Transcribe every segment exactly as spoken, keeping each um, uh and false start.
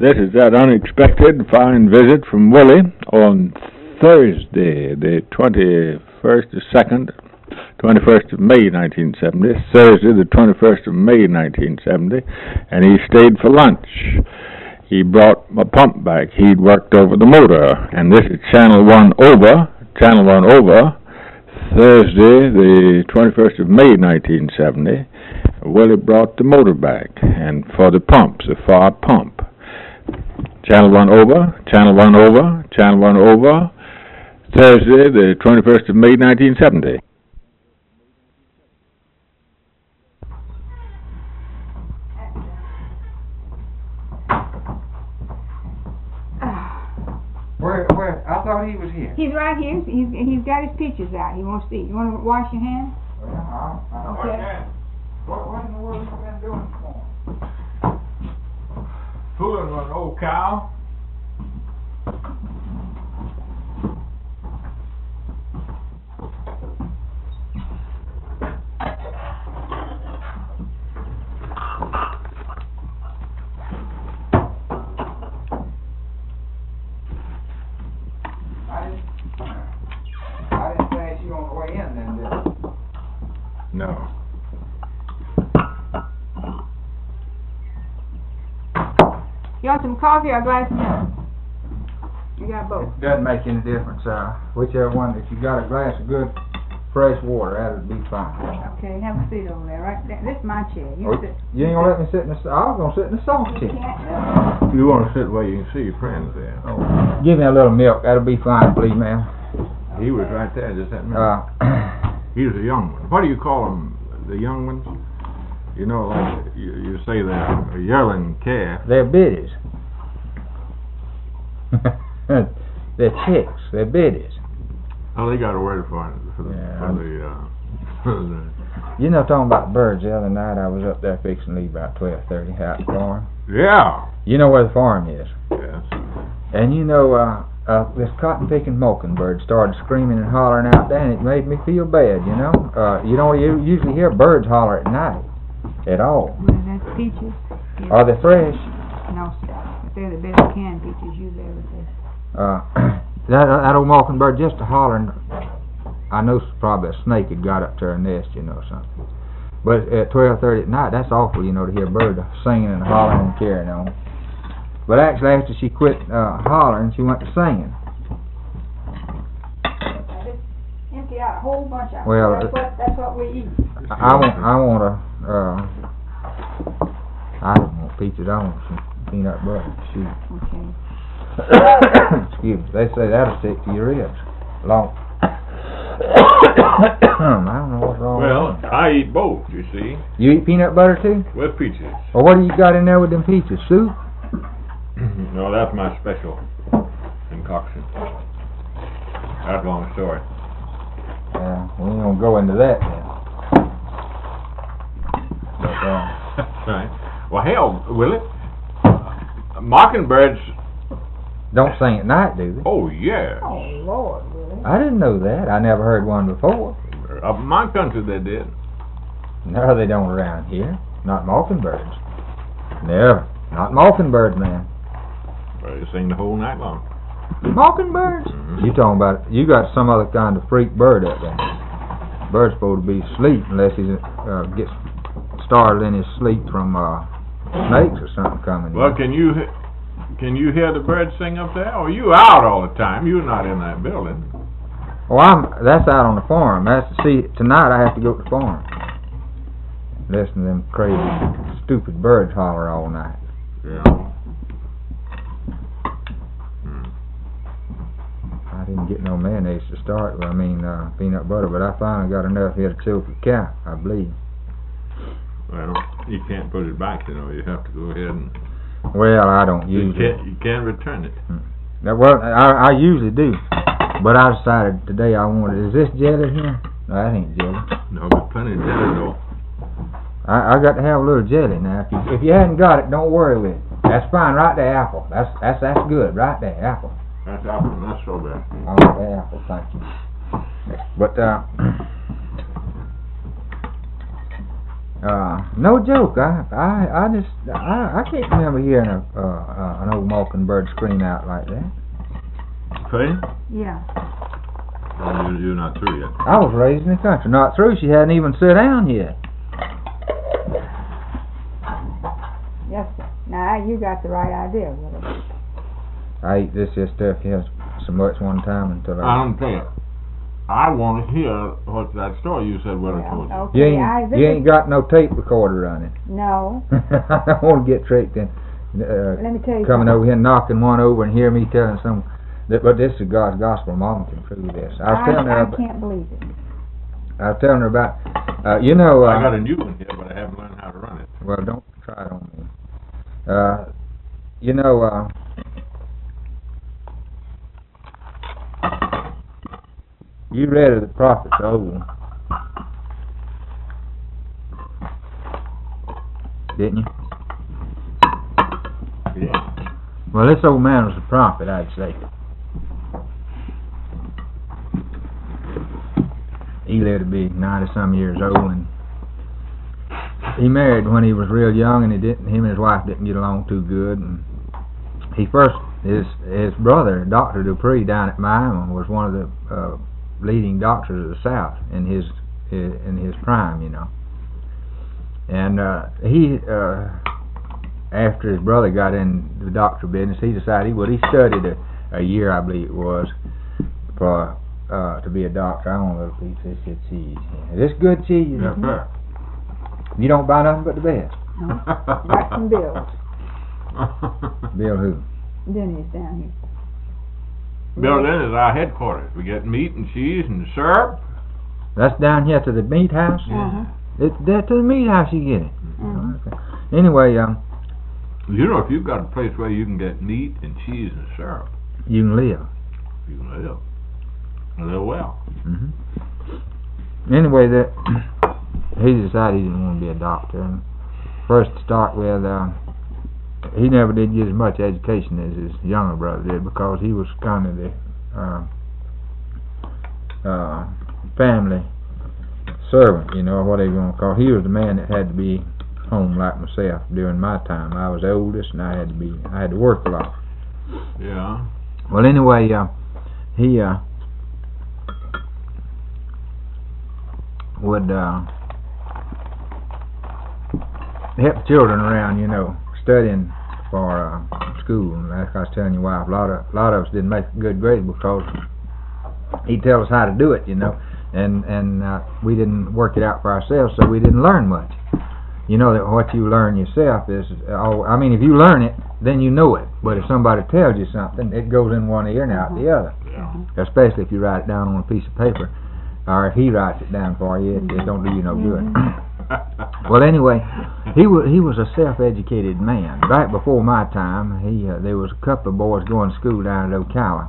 This is that unexpected fine visit from Willie on Thursday, the twenty-first of second, twenty-first of May, nineteen seventy. Thursday, the twenty-first of May, nineteen seventy, and he stayed for lunch. He brought a pump back. He'd worked over the motor, and this is Channel One over, Channel One over, Thursday, the twenty-first of May, nineteen seventy. Willie brought the motor back, and for the pumps, the far pump. Channel One over, Channel One over, Channel One over, Thursday, the twenty-first of May, nineteen seventy. Where, where? I thought he was here. He's right here. He's he's got his pictures out. He wants to eat. You want to wash your hands? Well, I, I, Okay. What, what in the world have you been doing this morning? Fooling with an old cow. I didn't, I didn't pass you on the way in then, did I? No. You want some coffee or a glass of milk? You got both. It doesn't make any difference, uh, whichever one. If you got a glass of good fresh water, that'll be fine. Okay, have a seat over there. Right there. This is my chair. You Oh, sit. you ain't gonna let me sit in the, I was gonna sit in the soft You chair. can't do You want to sit where you can see your friends there. Oh, give me a little milk, that'll be fine, please, ma'am. He was right there just that minute. Uh, He was a young one. What do you call them? The young ones? You know, like you, you say they're a yearling calf. they're biddies. They're chicks, they're biddies. Oh, they got a word for it for the, Yeah. for the, uh, for the You know, talking about birds, the other night I was up there fixing to leave about twelve thirty out at the farm. yeah. You know where the farm is. Yes. And you know, uh, uh, this cotton-picking mockingbird started screaming and hollering out there, and it made me feel bad, you know. Uh, you don't u- usually hear birds holler at night, at all. Well, that's peaches. Yeah. Are they fresh? No, sir. If they're the best canned peaches you've ever tasted. Uh, that, that old mockingbird just a hollering, I know probably a snake had got up to her nest, you know, something. But at twelve thirty at night, that's awful, you know, to hear a bird singing and hollering and carrying on. But actually, after she quit uh, hollering, she went to singing. I just empty out a whole bunch of Well, them. That's what, that's what we eat. I, I want, I want a, uh, I don't want peaches, I want some peanut butter. Shoot. Okay. Excuse me, they say that'll stick to your ribs. Long. I don't know what's wrong Well, with I eat both, you see, them. You eat peanut butter too? with peaches. Well, what do you got in there with them peaches? Soup? No, that's my special concoction. That's a long story. Yeah, we ain't gonna go into that then. But, uh, Right. Well, hell, will it? Mockingbirds, don't sing at night, do they? oh yeah. Oh, Lord, really? I didn't know that. I never heard one before. Up in my country they did. No, they don't around here. Not mockingbirds. Never. Not mockingbirds, man. Well, they sing the whole night long. Mockingbirds? Mhm. You talking about, you got some other kind of freak bird up there. Bird's supposed to be asleep unless he uh, gets startled in his sleep from uh, snakes or something coming Well, in. can you he- can you hear the birds sing up there? Or you out all the time? You're not in that building. Well, I'm, that's out on the farm. That's, see, tonight I have to go to the farm. Listen to them crazy, stupid birds holler all night. Yeah. Hmm. I didn't get no mayonnaise to start with, I mean, uh, peanut butter, but I finally got enough here to choke a cow, I believe. Well, you can't put it back, you know. You have to go ahead and Well, I don't you usually. can't you can't return it. Now, well, I, I usually do, but I decided today I wanted. Is this jelly here? No, that ain't jelly. No, there's plenty of jelly though. I, I got to have a little jelly now. If you if you hadn't got it, don't worry with it. That's fine. Right there, apple. That's that's that's good. Right there, apple. That's apple and that's strawberry. I want the apple. Thank you. But uh, Uh, no joke. I, I, I just, I, I can't remember hearing a, uh, uh, an old mockingbird scream out like that. Trey? Yeah. Oh, you, you're not through yet. I was raised in the country. Not through. She hadn't even sat down yet. Yes, sir. Now, you got the right idea, Willie. I ate this here stuff here so much one time until I... I don't tell you. I want to hear what that story you said Willie told you. Okay, You ain't, I, this you is- ain't got no tape recorder running. No. I don't want to get tricked in. Uh, Let me tell you coming something. over here and knocking one over and hear me telling some... That, but this is God's gospel. Mama can prove this. I was I, telling her... I About, can't believe it. I was telling her about... Uh, you know... Uh, I got a new one here, but I haven't learned how to run it. Well, don't try it on me. Uh, you know, uh, you read of the prophets of old, didn't you? Yeah. Well, this old man was a prophet, I'd say. He lived to be ninety-some years old, and he married when he was real young, and he didn't. Him and his wife didn't get along too good. And he first his his brother, Doctor Dupree, down at Miami, was one of the uh, leading doctors of the South in his, his in his prime, you know. And uh, he, uh, after his brother got in the doctor business, he decided he would. He studied a, a year, I believe it was, for uh, to be a doctor. I want a little piece of this cheese. This good cheese. Yeah, fair. You don't buy nothing but the best. No. Got some bills. Bill who? Denny's down here. Bill Lynn is our headquarters. We get meat and cheese and syrup. That's down here to the meat house? Uh-huh. It's there to the meat house you get it. Mhm. Okay. Anyway, um, You know, if you've got a place where you can get meat and cheese and syrup, you can live. you can live. And live well. hmm Anyway, that he decided he didn't want to be a doctor. And first to start with, uh, he never did get as much education as his younger brother did, because he was kind of the uh, uh, family servant, you know, what they going to call. He was the man that had to be home like myself during my time. I was the oldest, and I had to be, I had to work a lot. Yeah. Well, anyway, uh, he uh, would uh, help the children around, you know, studying for uh, school. And like I was telling your wife, a lot of a lot of us didn't make good grades because he'd tell us how to do it, you know, and and uh, we didn't work it out for ourselves, so we didn't learn much. You know that what you learn yourself is, oh, I mean, if you learn it, then you know it. But if somebody tells you something, it goes in one ear and out the other. Yeah. Especially if you write it down on a piece of paper, or if he writes it down for you, it, it don't do you no good. Well, anyway, he was he was a self-educated man. Right before my time, he uh, there was a couple of boys going to school down at Ocala,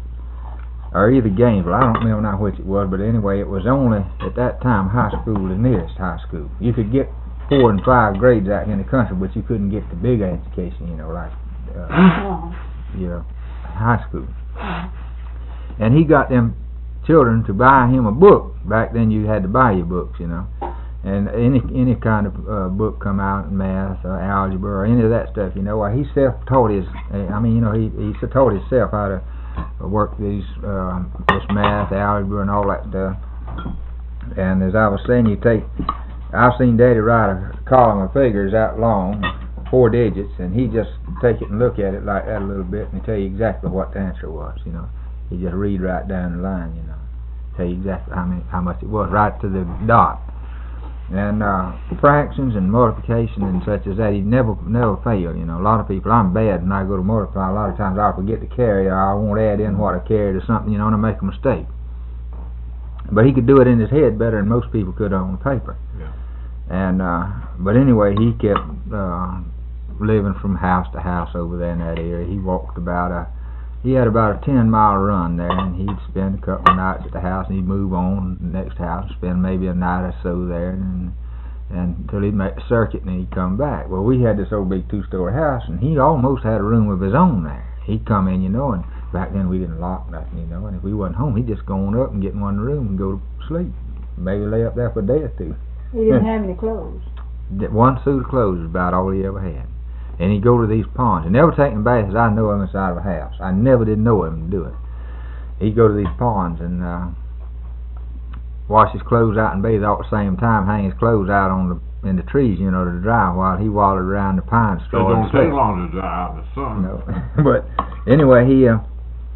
or either Gainesville. I don't remember now which it was, but anyway, it was only at that time high school, the nearest high school. You could get four and five grades out here in the country, but you couldn't get the big education, you know, like uh, Uh-huh. you know, high school. Uh-huh. And he got them children to buy him a book. Back then you had to buy your books, you know. And any any kind of uh, book come out, math or algebra or any of that stuff, you know, why he self-taught his, I mean, you know, he, he taught himself how to work these, uh, this math, algebra and all that stuff. And as I was saying, you take, I've seen Daddy write a column of figures out long, four digits, and he just take it and look at it like that a little bit and tell you exactly what the answer was, you know. He just read right down the line, you know, tell you exactly how many, how much it was, right to the dot. And uh, fractions and multiplication and such as that, he never never failed, you know. A lot of people, I'm bad when I go to multiply. A lot of times I'll forget to carry, or I won't add in what I carried or something, you know, and I make a mistake. But he could do it in his head better than most people could on paper. Yeah. And uh, but anyway, he kept uh, living from house to house over there in that area. He walked about a, he had about a ten mile run there, and he'd spend a couple of nights at the house, and he'd move on to the next house, spend maybe a night or so there, and and until he'd make the circuit, and then he'd come back. Well, we had this old big two-story house, and he almost had a room of his own there. He'd come in, you know, and back then we didn't lock nothing, you know, and if we wasn't home, he'd just go on up and get in one room and go to sleep. Maybe lay up there for a day or two. He didn't have any clothes. That one suit of clothes was about all he ever had. And he'd go to these ponds. And never taking baths as I know him inside of a house. I never did know him to do it. He'd go to these ponds and uh, wash his clothes out and bathe all at the same time, hang his clothes out on the in the trees, you know, to dry while he wallowed around the pine It straw. don't take long to dry out in the sun. No. But anyway, he uh,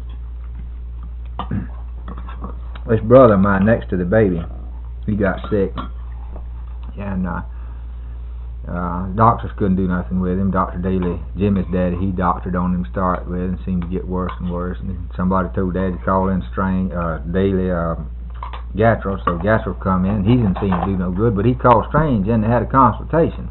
this brother of mine next to the baby, he got sick. And uh, uh, doctors couldn't do nothing with him. Doctor Daly, Jimmy's daddy, he doctored on him to start with and seemed to get worse and worse. And somebody told Daddy to call in Strange, uh, Daly, uh, Gattrell, so Gattrell come in. He didn't seem to do no good, but he called Strange in and had a consultation.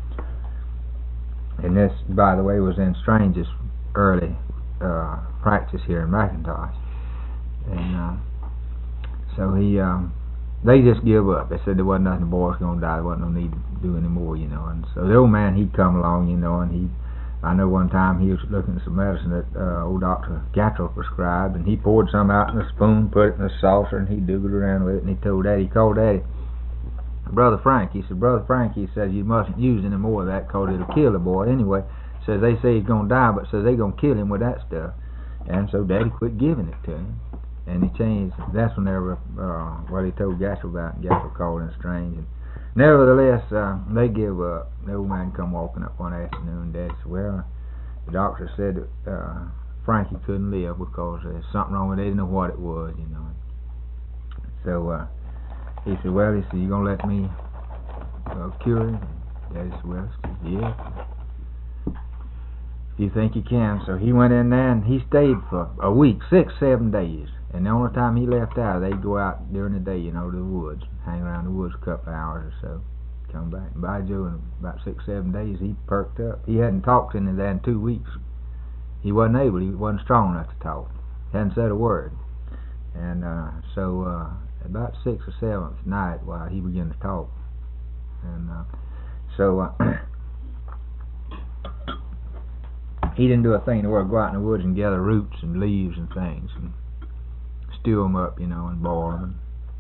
And this, by the way, was in Strange's early uh, practice here in McIntosh. And uh, so he, um, they just give up. They said there wasn't nothing, the boy was going to die, there wasn't no need to do any more, you know. And so the old man, he'd come along, you know, and he, I know one time he was looking at some medicine that uh, old Doctor Gattrell prescribed, and he poured some out in a spoon, put it in a saucer, and he doogled around with it, and he told Daddy, he called Daddy, Brother Frank, he said, Brother Frank, he says, you mustn't use any more of that, because it'll kill the boy. Anyway, says they say he's going to die, but says they're going to kill him with that stuff. And so Daddy quit giving it to him. And he changed, that's when they were, uh, what he told Gattrell about, and Gattrell called in Strange. And nevertheless, uh, they give up. The old man come walking up one afternoon, and Daddy said, well, the doctor said that uh, Frankie couldn't live because there's something wrong with it. They didn't know what it was, you know. So uh, he said, well, he said, you going to let me uh, cure him? And Daddy said, well, he said, yeah. You think you can? So he went in there and he stayed for a week, six, seven days. And the only time he left out, they'd go out during the day, you know, to the woods, hang around the woods a couple of hours or so, come back. And by Joe, in about six, seven days, he perked up. He hadn't talked in there in two weeks. He wasn't able. He wasn't strong enough to talk. Hadn't said a word. And uh, so uh, about sixth or seventh night, while he began to talk, and uh, so. Uh, He didn't do a thing in the world, go out in the woods and gather roots and leaves and things and stew them up, you know, and boil them.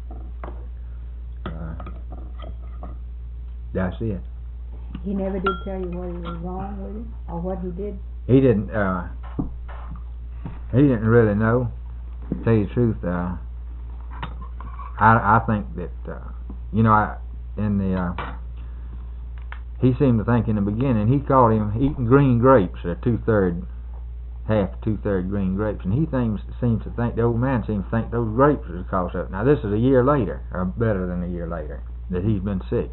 Uh, that's it. He never did tell you what he was wrong with him or what he did? He didn't, uh, he didn't really know. To tell you the truth, uh, I, I think that, uh, you know, I, in the, uh, he seemed to think in the beginning, he called him eating green grapes, or two-third, half two-third green grapes, and he seems, seems to think, the old man seems to think those grapes was the cause of it. Now this is a year later, or better than a year later, that he's been sick.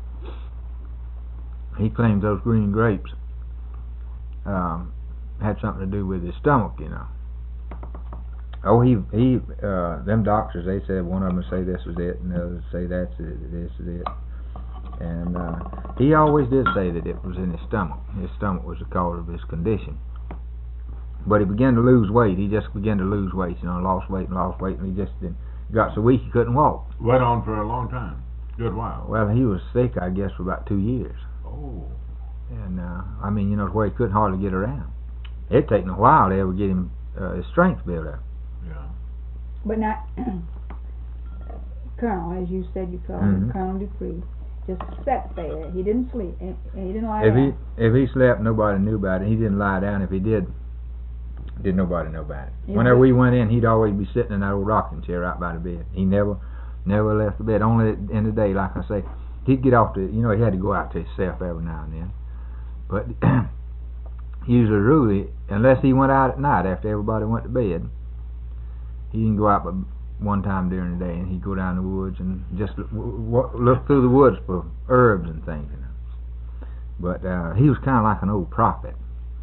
He claims those green grapes um, had something to do with his stomach, you know. Oh, he, he, uh, them doctors, they said, one of them would say this was it, and the others say that's it, this is it. And uh, he always did say that it was in his stomach. His stomach was the cause of his condition. But he began to lose weight. He just began to lose weight, you know, lost weight and lost weight, and he just did, got so weak he couldn't walk. Went on for a long time. Good while. Well, he was sick, I guess, for about two years. Oh. And, uh, I mean, you know, where he couldn't hardly get around. It'd taken a while to ever get him, uh, his strength built up. Yeah. But not Colonel, as you said you called mm-hmm. him, Colonel Dupree, just sat there. He didn't sleep. And he didn't lie if down. He, if he slept, nobody knew about it. He didn't lie down. If he did, did nobody know about it. Yeah. Whenever we went in, he'd always be sitting in that old rocking chair right by the bed. He never, never left the bed. Only in the day, like I say, he'd get off the, you know, he had to go out to himself every now and then. But usually, really, unless he went out at night after everybody went to bed, he didn't go out but one time during the day, and he'd go down the woods and just look, look through the woods for herbs and things, you know. But uh, he was kind of like an old prophet.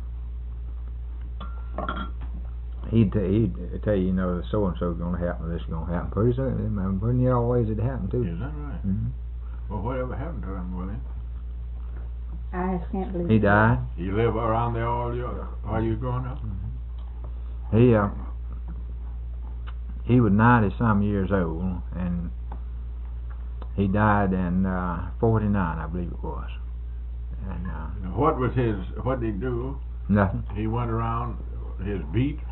He'd, t he'd tell you, you know, so and so is going to happen, this is going to happen. Pretty soon, pretty near always it happened too. Is that right? Mm-hmm. Well, whatever happened to him, Willie? I just can't believe He it. died. He lived around there all your while you were growing up? Mm-hmm. He uh, he was ninety some years old, and he died in uh, forty-nine, I believe it was. And uh, What was his? What did he do? nothing. He went around his beat.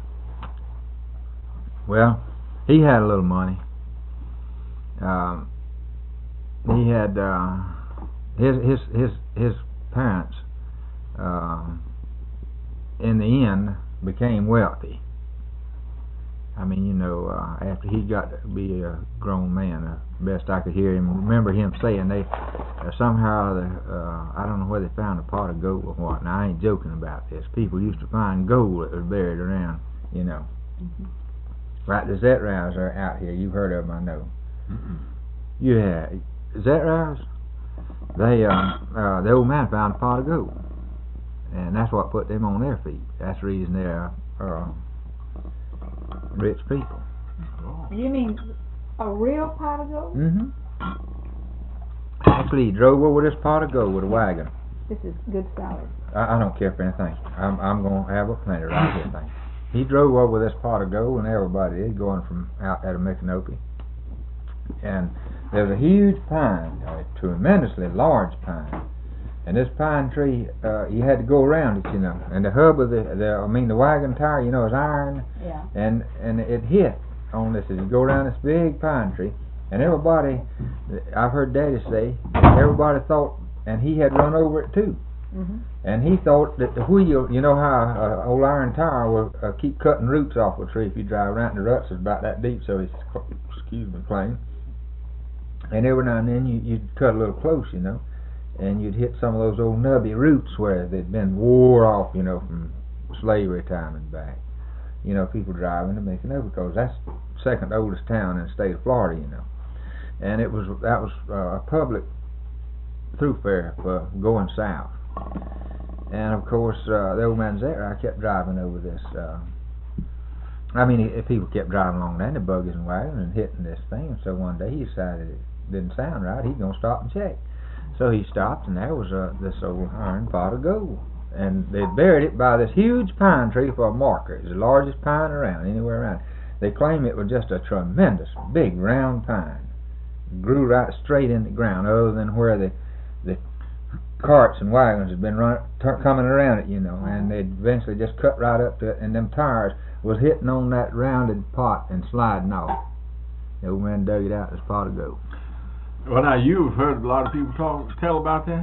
Well, he had a little money. Um, he had uh, his his his his parents, um, in the end, became wealthy. I mean, you know, uh, after he got to be a grown man, uh, best I could hear him, remember him saying they uh, somehow, the, uh, I don't know where they found a pot of gold or what. Now, I ain't joking about this. People used to find gold that was buried around, you know. Mm-hmm. Right, the Zetrows are out here. You've heard of them, I know. Mm-mm. Yeah, Zetrows, they, uh, uh, the old man found a pot of gold. And that's what put them on their feet. That's the reason they're uh, rich people. Oh. You mean a real pot of gold? Mm-hmm. Actually, he drove over this pot of gold with a wagon. This is good salad. I, I don't care for anything. I'm I'm gonna have a plenty right here thing. He drove over this pot of gold, and everybody did, going from out out of Micanopy. And there was a huge pine, a tremendously large pine. And this pine tree, uh, you had to go around it, you know. And the hub of the, the, I mean, the wagon tire, you know, is iron. Yeah. And and it hit on this as you go around this big pine tree. And everybody, I've heard Daddy say, everybody thought, and he had run over it too. Mm-hmm. And he thought that the wheel, you know how an old iron tire will uh, keep cutting roots off a tree if you drive around. The ruts is about that deep, so it's, excuse me, plain. And every now and then you, you'd cut a little close, you know. And you'd hit some of those old nubby roots where they'd been wore off, you know, from slavery time and back. You know, people driving to Micanopy, because that's the second oldest town in the state of Florida, you know. And it was that was uh, a public thoroughfare for going south. And of course, uh, the old man there, I kept driving over this. Uh, I mean, if people kept driving along there, the buggies and wagons and hitting this thing. And so one day he decided it didn't sound right. He's gonna stop and check. So he stopped, and there was uh, this old iron pot of gold. And they buried it by this huge pine tree for a marker. It was the largest pine around, anywhere around. They claim it was just a tremendous, big, round pine. It grew right straight in the ground, other than where the the carts and wagons had been run, tur coming around it, you know. And they'd eventually just cut right up to it, and them tires was hitting on that rounded pot and sliding off. The old man dug it out, this pot of gold. Well, now, you've heard a lot of people talk, tell about that?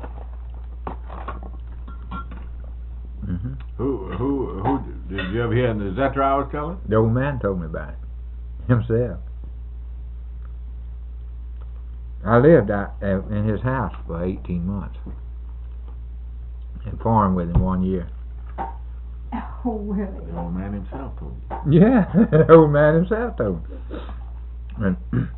Mm-hmm. Who, who, who, did you ever hear, is that what I was telling? The old man told me about it himself. I lived out uh, in his house for eighteen months and farmed with him one year. Oh, really? The old man himself told you. Yeah, the old man himself told me. And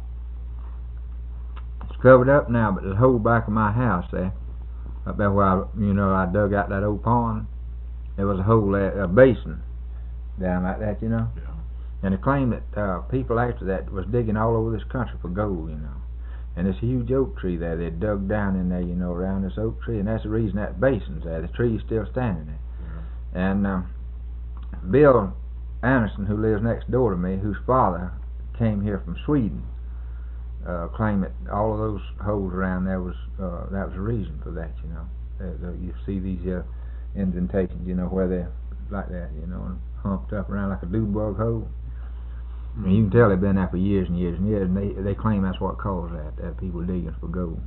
it's covered up now, but the whole back of my house there, up there where I, you know, I dug out that old pond, there was a hole there, a basin down like that, you know. Yeah. And they claimed that uh, people after that was digging all over this country for gold, you know. And this huge oak tree there, they dug down in there, you know, around this oak tree, and that's the reason that basin's there. The tree's still standing there. Yeah. And um, Bill Anderson, who lives next door to me, whose father came here from Sweden, uh, claimed that all of those holes around there was, uh, that was the reason for that, you know. Uh, the, you see these uh, indentations, you know, where they're like that, you know, and humped up around like a dew bug hole. And you can tell they've been there for years and years and years, and they they claim that's what caused that, that people digging for gold.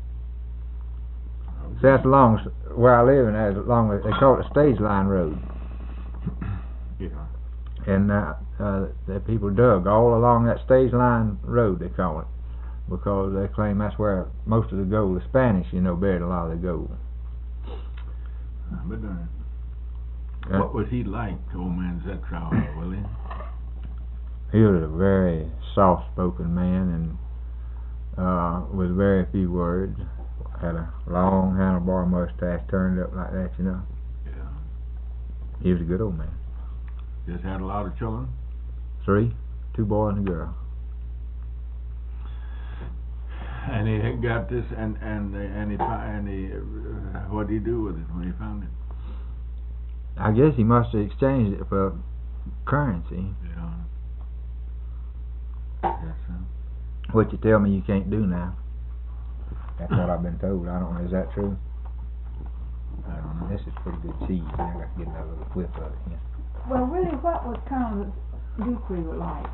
Okay. So that's along where I live, and that's along, they call it the Stage Line Road. Yeah. And uh, uh, the people dug all along that Stage Line Road, they call it, because they claim that's where most of the gold, the Spanish, you know, buried a lot of the gold. But, uh, Uh, what was he like, old man Zetrow, Willie? He was a very soft-spoken man, and uh, with very few words. Had a long handlebar mustache turned up like that, you know. Yeah. He was a good old man. Just had a lot of children? Three, two boys and a girl. And he had got this, and and and he and he, uh, what did he do with it when he found it? I guess he must have exchanged it for currency. Yeah. Yes, sir. Which you tell me you can't do now. That's what I've been told. I don't know. Is that true? I don't know. This is pretty good cheese. I got to get another little whiff of it. Yeah. Well, really, what was Colonel Dupree like?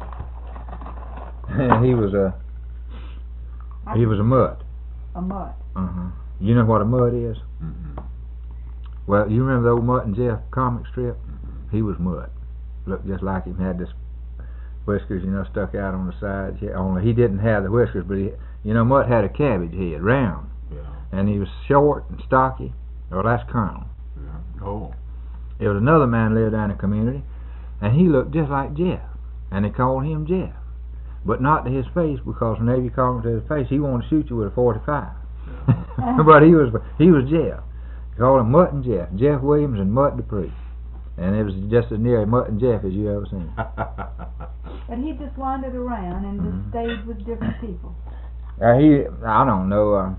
he was a he was a mutt. A mutt. Uh huh. You know what a Mud is? Mm-hmm. Well, you remember the old Mutt and Jeff comic strip? Mm-hmm. He was Mutt. Looked just like him, had this whiskers, you know, stuck out on the sides. Yeah, only he didn't have the whiskers, but he, you know, Mutt had a cabbage head, round. Yeah. And he was short and stocky. Well, that's Colonel. Yeah. Oh. There was another man lived down in the community, and he looked just like Jeff, and they called him Jeff. But not to his face, because whenever you called him to his face, he wanted to shoot you with a forty-five. Yeah. But he was he was Jeff. They called him Mutt and Jeff, Jeff Williams and Mutt Dupree. And it was just as near Mutt and Jeff as you ever seen. But he just wandered around and Mhm. just stayed with different people. Uh, he, I don't know. Uh,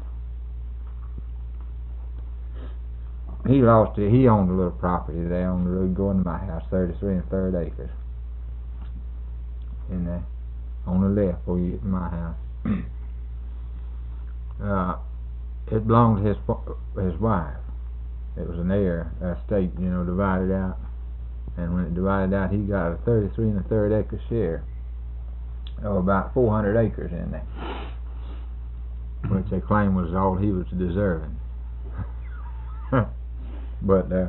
he lost it. He owned a little property there on the road going to my house, thirty-three and third acres. In there, on the left, before you get to my house. uh, it belonged to his his wife. It was an heir estate, you know, divided out. And when it divided out, he got a thirty-three and a third acre share. Oh, about four hundred acres in there, which they claim was all he was deserving. But uh,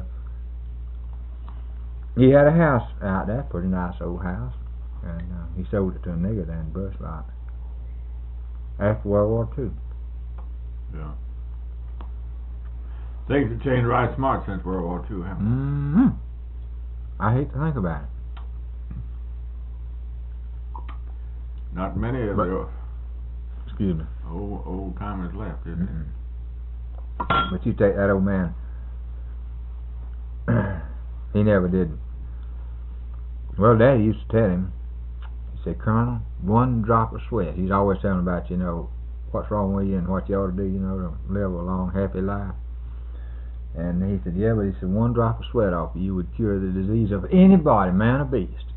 he had a house out there, pretty nice old house, and uh, he sold it to a nigger down in Brush Lot after World War Two. Yeah. Things have changed right smart since World War Two, haven't Mm-hmm. I hate to think about it. they? Not many of But- the Excuse me. old old timers left, is there? Mm-mm. But you take that old man. He never did. Well, Daddy used to tell him. He said, "Colonel, one drop of sweat." He's always telling about, you know, what's wrong with you and what you ought to do, you know, to live a long, happy life. And he said, "Yeah, but he said one drop of sweat off you would cure the disease of anybody, man or beast."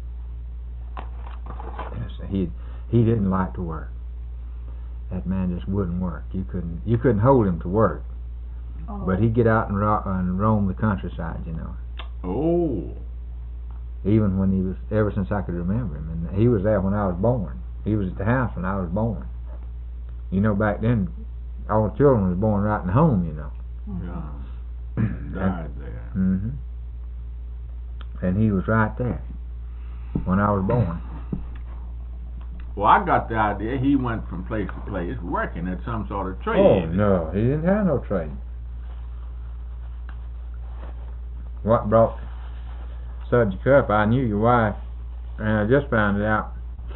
And so he he didn't like to work. That man just wouldn't work. You couldn't you couldn't hold him to work. Oh. But he'd get out and, ro- and roam the countryside, you know. Oh. Even when he was, ever since I could remember him. And he was there when I was born. He was at the house when I was born. You know, back then, all the children was born right in the home, you know. Yeah. Died there. Mm-hmm. And he was right there when I was born. Well, I got the idea he went from place to place working at some sort of trade. Oh, no, he didn't have no trade. What brought the subject up, I knew your wife, and I just found it out,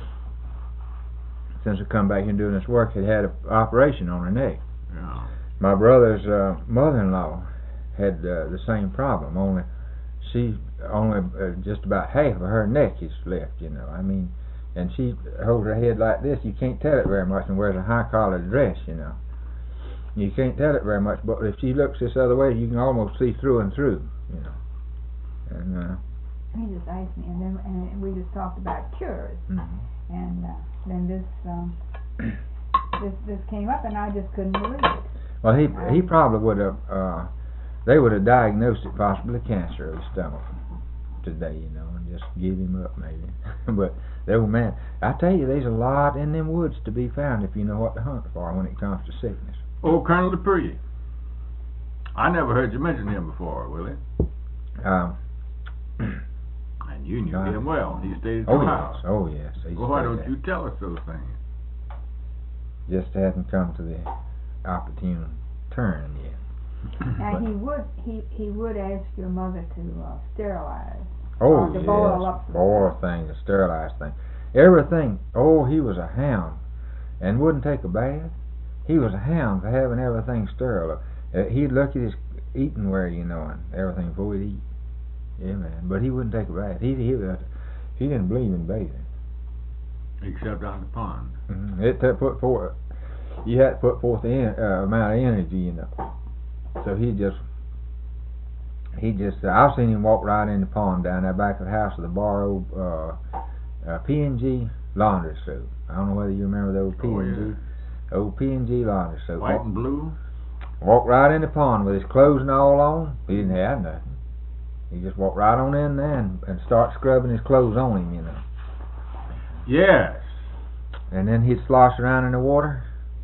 since I come back here doing this work, had had an operation on her neck. Yeah. My brother's uh, mother-in-law had uh, the same problem, only she, only uh, just about half of her neck is left, you know, I mean, and she holds her head like this, you can't tell it very much, and wears a high-collared dress, you know. You can't tell it very much, but if she looks this other way, you can almost see through and through, you know. And uh, He just asked me, and then and we just talked about cures, mhm. and uh, then this um, this this came up, and I just couldn't believe it. Well, he he probably would have. Uh, they would have diagnosed it possibly cancer of the stomach today, you know, and just give him up maybe. But the old man, I tell you, there's a lot in them woods to be found if you know what to hunt for when it comes to sickness. Oh, Colonel Dupree. I never heard you mention him before, Willie. Um, And you knew Uh, him well. He stayed at oh your yes, house. oh yes. he Well, why stayed don't there. you tell us those things? Just hadn't come to the opportune turn yet. Now he would he he would ask your mother to uh, sterilize. Oh Or to yes, boil up some boil thing, the sterilized thing, everything. Oh, he was a hound, and wouldn't take a bath. He was a hound for having everything sterile. Uh, he'd look at his eating ware, you know, and everything before he'd eat. Yeah, man. But he wouldn't take a bath. He he uh, he didn't believe in bathing. Except out in the pond. Mm-hmm. It took put forth. You had to put forth the en- uh, amount of energy, you know. So he just he just. Uh, I've seen him walk right in the pond down there back of the house with a borrowed uh, uh, P and G laundry soap. I don't know whether you remember the old P Oh, and G. yeah. Old P and G laundry soap. White Walk, and blue? walked right in the pond with his clothes and all on. He didn't have nothing. He just walked right on in there and, and start scrubbing his clothes on him, you know. Yes. And then he'd slosh around in the water,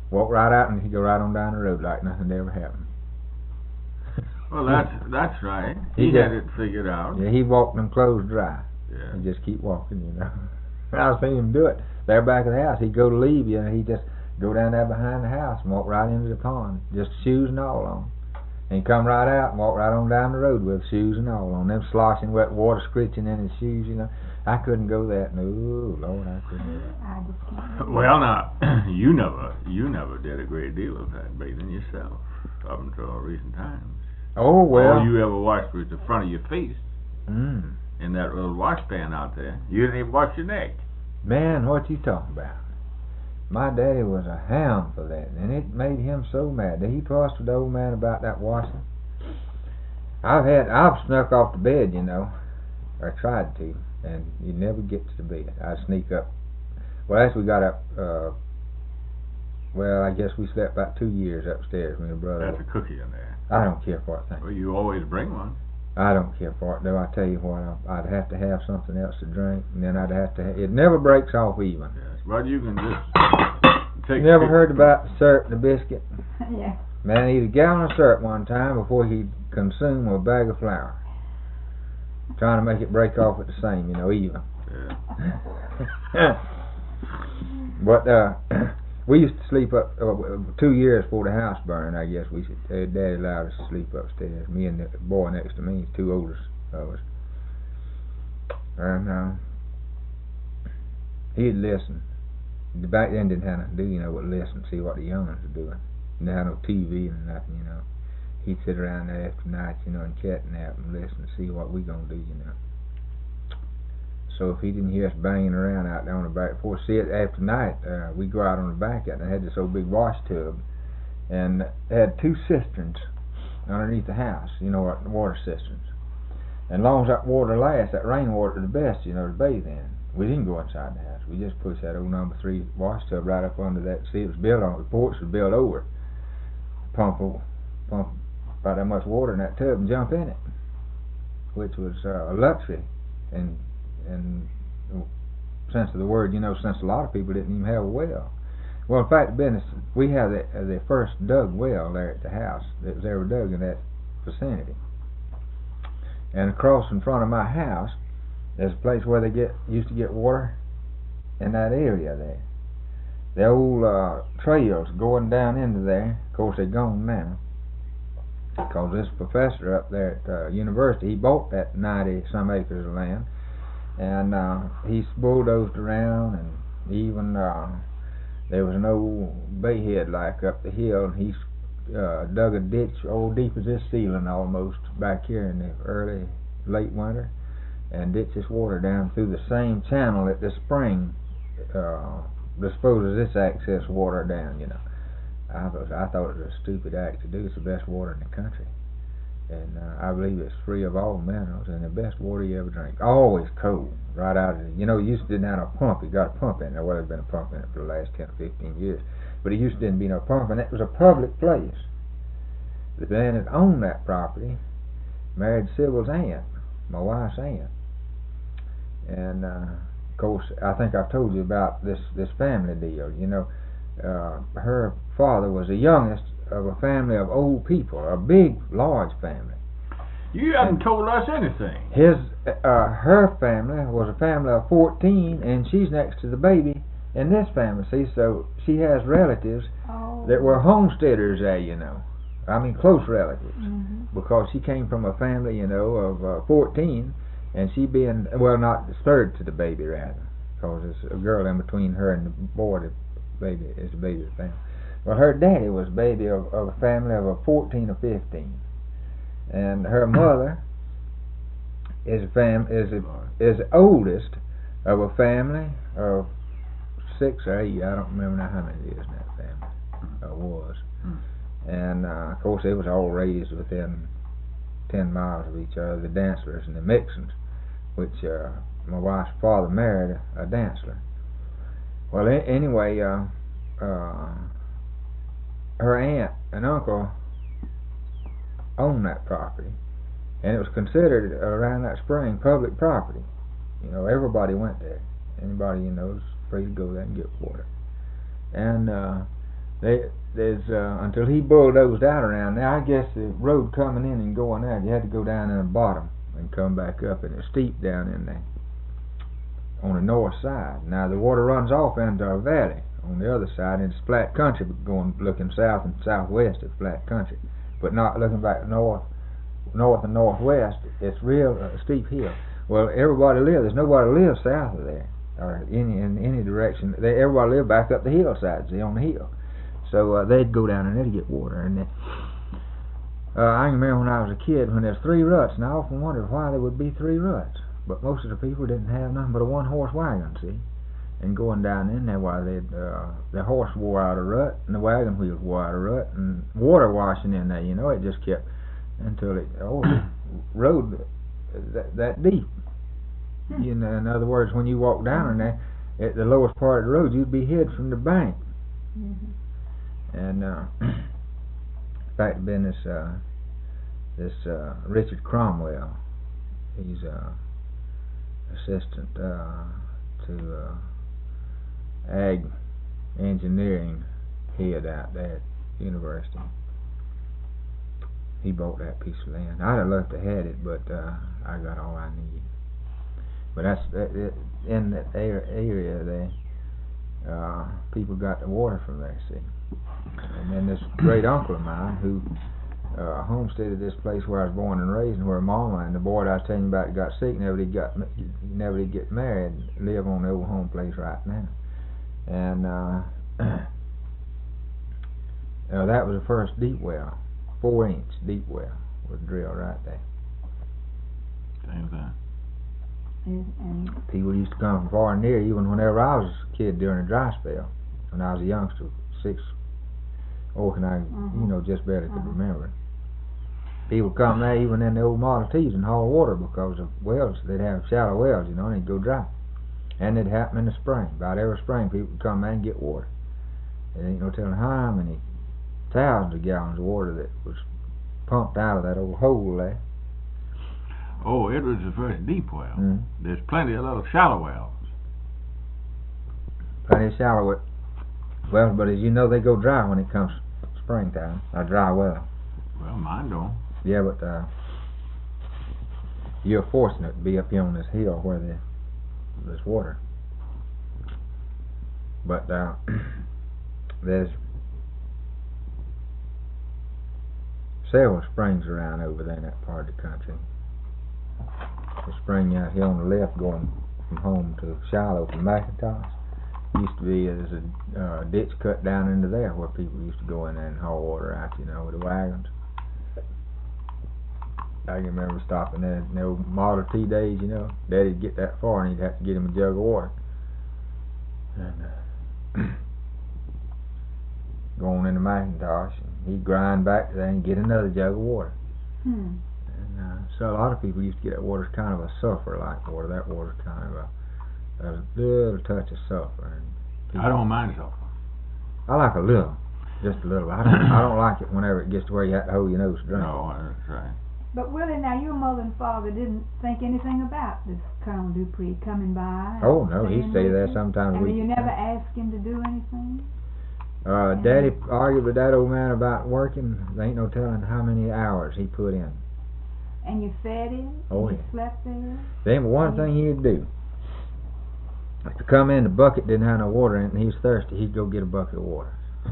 walk right out and he'd go right on down the road like nothing ever happened. Well, that's that's right. He He just- had it figured out. Yeah, he walked them clothes dry. Yeah. And just keep walking, you know. I've seen him do it. There back of the house, he'd go to leave you, and he'd just go down there behind the house and walk right into the pond, just shoes and all on. And he'd come right out and walk right on down the road with shoes and all on. Them sloshing wet water scritching in his shoes, you know. I couldn't go that. No, Lord, I couldn't do that. I just can't. do it. Well, now you never you never did a great deal of that bathing yourself up until recent times. Oh, well. All you ever washed was the front of your face Mm. in that little wash pan out there. You didn't even wash your neck. Man, what you talking about? My daddy was a hound for that, and it made him so mad. He fussed with the old man about that washing. I've had, I've snuck off the bed, you know, or tried to, and you never get to the bed. I'd sneak up. Well, actually, we got up. Uh, well, I guess we slept about two years upstairs. Me and brother. That's a cookie in there. I don't care for it. Thing. Well, you always bring one. I don't care for it, though. I tell you what, I- I'd have to have something else to drink, and then I'd have to. Ha- it never breaks off even. Yes. Well, you can just take. Never heard about the syrup and the biscuit? Yeah. Man, he'd eat a gallon of syrup one time before he'd consume a bag of flour. Trying to make it break off at the same, you know, even. Yeah. But uh, we used to sleep up uh, two years before the house burned. I guess we should. Uh, Daddy allowed us to sleep upstairs. Me and the boy next to me, two oldest of us. And uh, he'd listen. Back then didn't have nothing to do, you know, but listen, see what the young'uns were doing. Didn't have no T V and nothing, you know. He'd sit around there after night, you know, and catnap and listen to see what we gonna do, you know. So if he didn't hear us banging around out there on the back porch, see it after night, uh, we'd go out on the back and I had this old big wash tub, and it had two cisterns underneath the house, you know, what water cisterns. And as long as that water lasts, that rainwater is the best, you know, to bathe in. We didn't go inside the house. We just pushed that old number three wash tub right up under that. See, it was built on, the porch was built over. Pump, o- pump about that much water in that tub and jump in it, which was uh, a luxury. And in the sense of the word, you know, since a lot of people didn't even have a well. Well, in fact, the business, we have the, uh, the first dug well there at the house that was ever dug in that vicinity. And across in front of my house, there's a place where they get used to get water in that area there. The old uh, trails going down into there, of course they're gone now, because this professor up there at uh, university, he bought that ninety some acres of land, and uh, he's bulldozed around, and even uh, there was an old bayhead like up the hill, and he's uh, dug a ditch old deep as this ceiling almost back here in the early late winter, and ditch this water down through the same channel that the spring uh, disposes this excess water down, you know. I was, I thought it was a stupid act to do. It's the best water in the country, and uh, I believe it's free of all minerals and the best water you ever drink. Always cold, right out of it. You know, it used to didn't have a pump. You got a pump in there. Well, there's been a pump in it for the last ten or fifteen years, but it used to didn't be no pump, and it was a public place. The man that owned that property married Sybil's aunt, my wife's aunt, and uh, of course, I think I've told you about this this family deal. You know, uh, her father was the youngest of a family of old people, a big, large family. You haven't told us anything. His, uh, her family was a family of fourteen, and she's next to the baby in this family. See, so she has relatives Oh. that were homesteaders there, you know. I mean, close relatives, Mhm. because she came from a family, you know, of uh, fourteen, and she being, well, not third to the baby, rather, because there's a girl in between her and the boy, the baby is the baby of the family. Well, her daddy was a baby of, of a family of a fourteen or fifteen, and her mother is a fam is a, is the oldest of a family of six or eight. I don't remember now how many it is in that family, or was. Mm. And uh, of course, they was all raised within ten miles of each other, the Dancelers and the Mixons, which uh, my wife's father married a, a Danceler. Well, a anyway, uh, uh, her aunt and uncle owned that property, and it was considered around that spring public property. You know, everybody went there. Anybody you know is free to go there and get water. And uh, they, there's, uh, until he bulldozed out around there, I guess the road coming in and going out, you had to go down in the bottom and come back up, and it's steep down in there on the north side. Now the water runs off into a valley on the other side, and it's flat country, going looking south and southwest of flat country, but not looking back north, north and northwest. It's real uh, steep hill. Well, everybody lives. There's nobody lives south of there, or any in any direction. They, everybody lived back up the hillside, see, on the hill. So uh, they'd go down in there to get water. And then, uh, I can remember when I was a kid, when there's three ruts, and I often wondered why there would be three ruts. But most of the people didn't have nothing but a one-horse wagon, see. And going down in there, why they'd uh, the horse wore out a rut, and the wagon wheels wore out a rut, and water washing in there. You know, it just kept until it oh road that that deep. Hmm. You know, in other words, when you walk down in there, at the lowest part of the road, you'd be hid from the bank. Mm-hmm. And uh, in fact, been this uh, this uh, Richard Cromwell. He's uh, assistant uh, to uh, ag engineering head out there at university. He bought that piece of land. I'd have loved to had it, but uh, I got all I need. But that's that, it, in that area there. Uh, people got the water from there, see. And then this great uncle of mine who uh, homesteaded this place where I was born and raised, and where Mama and the boy that I was telling you about got sick, never did got never did get married, live on the old home place right now. And uh, uh, that was the first deep well, four inch deep well was drilled right there. Same thing. And, and People used to come from far and near, even whenever I was a kid during the dry spell, when I was a youngster, six, oh, can I, uh-huh. you know, just barely could Uh-huh. remember. People come there even in the old Model Ts and haul water because of wells. They'd have shallow wells, you know, and they'd go dry. And it'd happen in the spring. About every spring, people would come there and get water. There ain't no telling how many thousands of gallons of water that was pumped out of that old hole there. Oh, it was the first deep well. Mm. There's plenty of little shallow wells. Plenty of shallow wel- wells, but as you know, they go dry when it comes springtime. A dry well. Well, mine don't. Yeah, but uh, you're fortunate to be up here on this hill where the, there's water. But uh, there's several springs around over there in that part of the country. The spring out here on the left going from home to Shiloh from McIntosh used to be, there's a uh, ditch cut down into there where people used to go in there and haul water out, you know, with the wagons. I can remember stopping there in the old Model T days, you know. Daddy'd get that far and he'd have to get him a jug of water. And uh, going into McIntosh, and he'd grind back there and get another jug of water. hmm. And uh, so a lot of people used to get that water as kind of a sulfur-like water. That water's kind of a, a little touch of sulfur. And I don't mind sulfur. I like a little, just a little. I don't, I don't like it whenever it gets to where you have to hold your nose to drink. No, that's right. But Willie, now your mother and father didn't think anything about this Colonel Dupree coming by? and Oh no, he'd staying stay with there you? sometimes. And we you never asked him to do anything? Uh, Daddy argued with that old man about working. There ain't no telling how many hours he put in. And you fed him? Oh, and you yeah. slept there? Then one thing he'd do, if you come in, the bucket didn't have no water in it, and he was thirsty, he'd go get a bucket of water.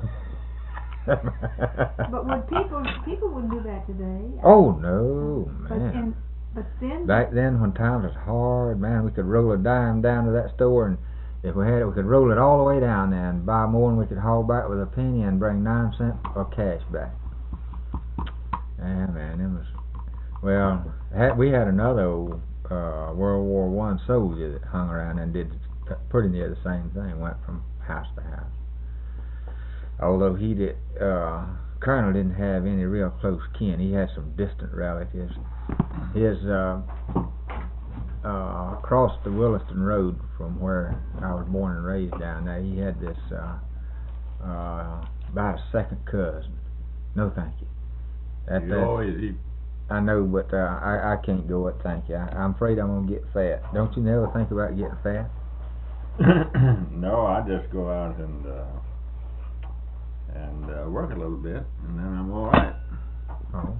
But would people people wouldn't do that today? Oh no, But man. in but then Back then, when times was hard, man, we could roll a dime down to that store, and if we had it, we could roll it all the way down there and buy more than we could haul back with a penny and bring nine cents of cash back. Yeah, man, it was. Well, had, we had another old uh, World War One soldier that hung around and did pretty near the same thing. Went from house to house. Although he did, uh, Colonel didn't have any real close kin. He had some distant relatives. His uh, uh, across the Williston Road from where I was born and raised down there, he had this uh, uh, about a second cousin. No, thank you. At You that, always eat. I know, but uh, I I can't go it. Thank you. I, I'm afraid I'm gonna get fat. Don't you never think about getting fat? No, I just go out and uh, and uh, work a little bit, and then I'm all right. Oh.